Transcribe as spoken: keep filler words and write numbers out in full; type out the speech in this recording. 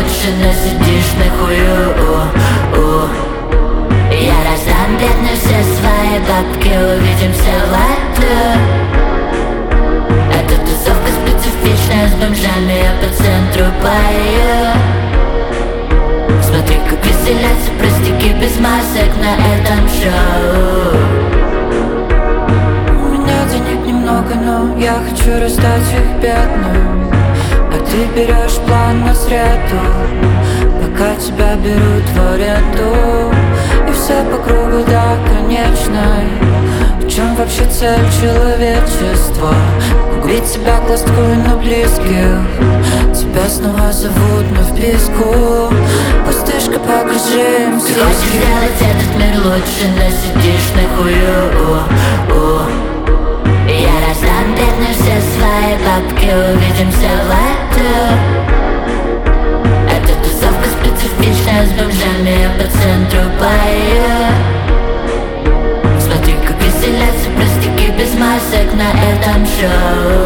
лучше, но сидишь на хую. У-у. Я раздам бедно все свои бабки, увидимся в аду. Эта тусовка специфичная, с бомжами я по центру пою. Смотри, как веселятся простяки без масок на этом шоу. У меня денег немного, но я хочу раздать их бедным. А ты берешь план на среду, пока тебя берут в аренду. И все по кругу до конечной. В чем вообще цель человечества? Погубить себя класткую на близких. Тебя снова зовут на вписку. Пустышка, покажи Ты хочешь сделать этот мир лучше, но сидишь на хую. У-у. Я раздам бедно все свои бабки, увидимся в аду. Эта тусовка специфичная, с бомжами я по центру пою. Смотри, как веселятся простяки без масок на этом шоу.